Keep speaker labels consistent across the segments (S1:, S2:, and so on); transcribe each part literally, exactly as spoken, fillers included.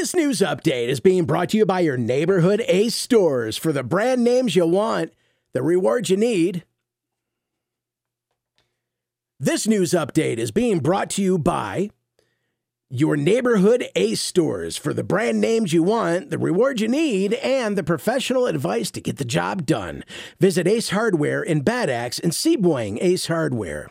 S1: This news update is being brought to you by your neighborhood Ace stores. For the brand names you want, the rewards you need. This news update is being brought to you by your neighborhood Ace stores. For the brand names you want, the rewards you need, and the professional advice to get the job done. Visit Ace Hardware in Bad Axe and Seaboing Ace Hardware.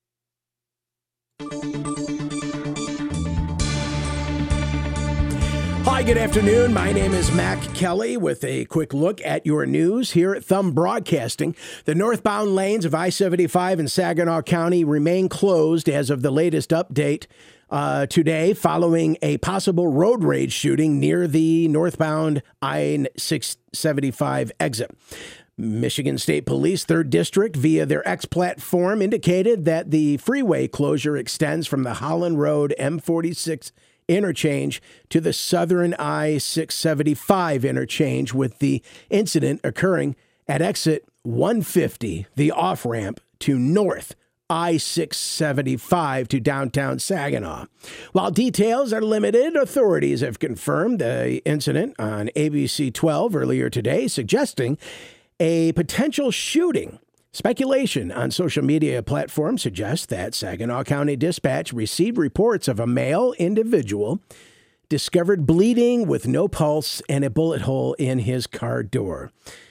S1: Hi, good afternoon. My name is Mac Kelly with a quick look at your news here at Thumb Broadcasting. The northbound lanes of I seventy-five in Saginaw County remain closed as of the latest update uh, today following a possible road rage shooting near the northbound I six seventy-five exit. Michigan State Police third District, via their X platform, indicated that the freeway closure extends from the Holland Road M forty-six interchange to the southern I six seventy-five interchange, with the incident occurring at exit one fifty, the off-ramp to north I six seventy-five to downtown Saginaw. While details are limited, authorities have confirmed the incident on A B C twelve earlier today, suggesting a potential shooting. Speculation on social media platforms suggests that Saginaw County Dispatch received reports of a male individual discovered bleeding with no pulse and a bullet hole in his car door.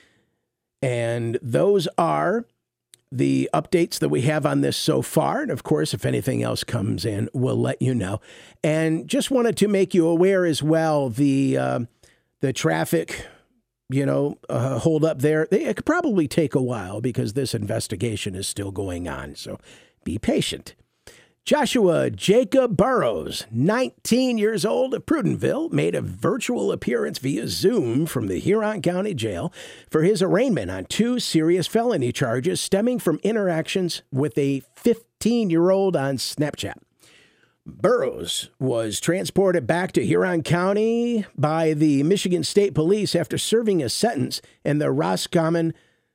S1: And those are the updates that we have on this so far. And of course, if anything else comes in, we'll let you know. And just wanted to make you aware as well, the uh, the traffic you know, uh, hold up there. It could probably take a while because this investigation is still going on. So be patient. Joshua Jacob Burrows, nineteen years old of Prudentville, made a virtual appearance via Zoom from the Huron County Jail for his arraignment on two serious felony charges stemming from interactions with a fifteen-year-old on Snapchat. Burrows was transported back to Huron County by the Michigan State Police after serving a sentence in the Roscommon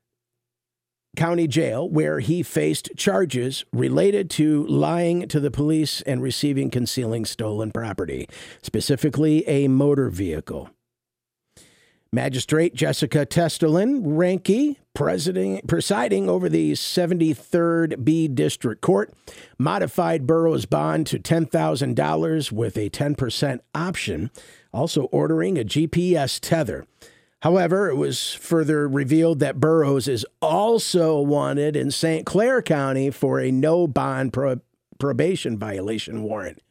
S1: County Jail, where he faced charges related to lying to the police and receiving concealing stolen property, specifically a motor vehicle. Magistrate Jessica Testelin Ranke, presiding, presiding over the seventy-third B District Court, modified Burrows' bond to ten thousand dollars with a ten percent option, also ordering a G P S tether. However, it was further revealed that Burrows is also wanted in Saint Clair County for a no-bond pro- probation violation warrant.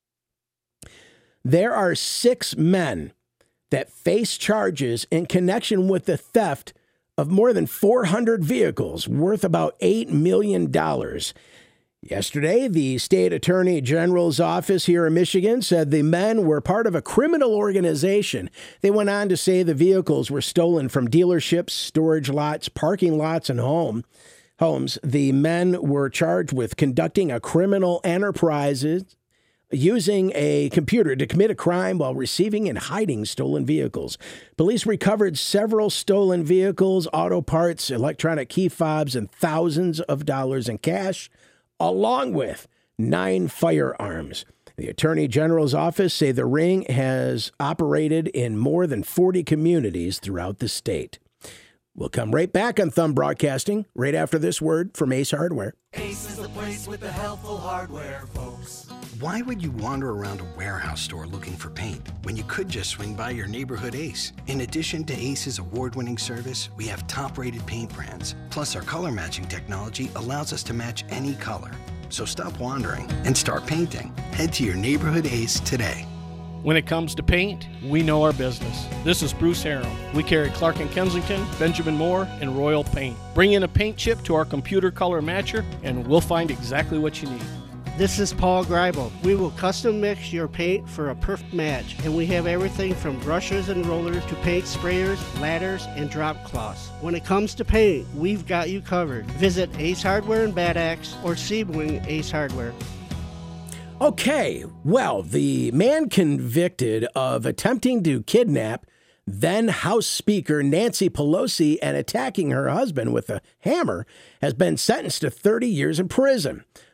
S1: There are six men that face charges in connection with the theft of more than four hundred vehicles worth about eight million dollars. Yesterday, the state attorney general's office here in Michigan said the men were part of a criminal organization. They went on to say the vehicles were stolen from dealerships, storage lots, parking lots, and home homes. The men were charged with conducting a criminal enterprise, using a computer to commit a crime while receiving and hiding stolen vehicles. Police recovered several stolen vehicles, auto parts, electronic key fobs, and thousands of dollars in cash, along with nine firearms. The Attorney General's office say the ring has operated in more than forty communities throughout the state. We'll come right back on Thumb Broadcasting right after this word from Ace Hardware.
S2: Ace is the place with the helpful hardware, folks.
S3: Why would you wander around a warehouse store looking for paint when you could just swing by your neighborhood Ace? In addition to Ace's award-winning service, we have top-rated paint brands. Plus, our color matching technology allows us to match any color. So stop wandering and start painting. Head to your neighborhood Ace today.
S4: When it comes to paint, we know our business. This is Bruce Harrell. We carry Clark and Kensington, Benjamin Moore, and Royal Paint. Bring in a paint chip to our computer color matcher, and we'll find exactly what you need.
S5: This is Paul Greibel. We will custom mix your paint for a perfect match, and we have everything from brushes and rollers to paint sprayers, ladders, and drop cloths. When it comes to paint, we've got you covered. Visit Ace Hardware in Bad Axe or Seaboing Ace Hardware.
S1: Okay, well, the man convicted of attempting to kidnap then House Speaker Nancy Pelosi and attacking her husband with a hammer has been sentenced to thirty years in prison.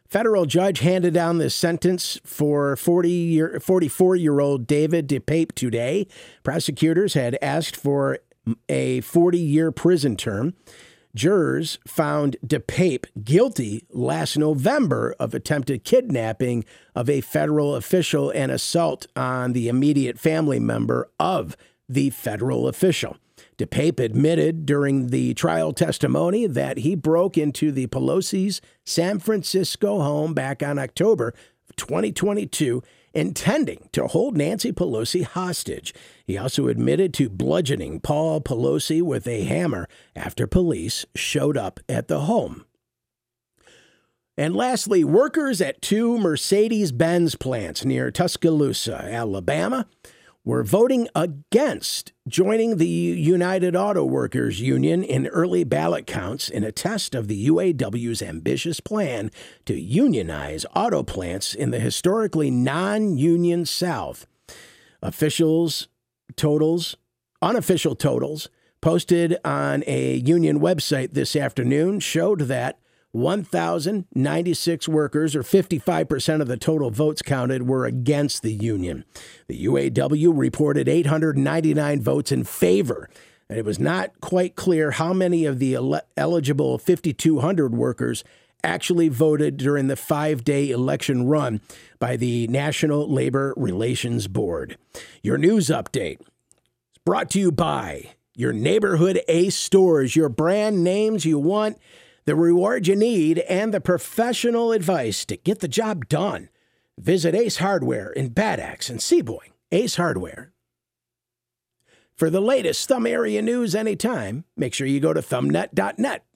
S1: Federal judge handed down the sentence for forty-four-year-old David DePape today. Prosecutors had asked for a forty-year prison term. Jurors found DePape guilty last November of attempted kidnapping of a federal official and assault on the immediate family member of the federal official. DePape admitted during the trial testimony that he broke into the Pelosi's San Francisco home back on October twenty twenty-two, intending to hold Nancy Pelosi hostage. He also admitted to bludgeoning Paul Pelosi with a hammer after police showed up at the home. And lastly, workers at two Mercedes-Benz plants near Tuscaloosa, Alabama, were voting against joining the United Auto Workers Union in early ballot counts in a test of the U A W's ambitious plan to unionize auto plants in the historically non-union South. Officials totals, unofficial totals posted on a union website this afternoon showed that one thousand ninety-six workers, or fifty-five percent of the total votes counted, were against the union. The U A W reported eight hundred ninety-nine votes in favor, and it was not quite clear how many of the ele- eligible fifty-two hundred workers actually voted during the five-day election run by the National Labor Relations Board. Your news update is brought to you by your neighborhood Ace stores, your brand names you want, the reward you need, and the professional advice to get the job done. Visit Ace Hardware in Bad Axe and Seaboy. Ace Hardware. For the latest Thumb area news anytime, make sure you go to thumbnet dot net.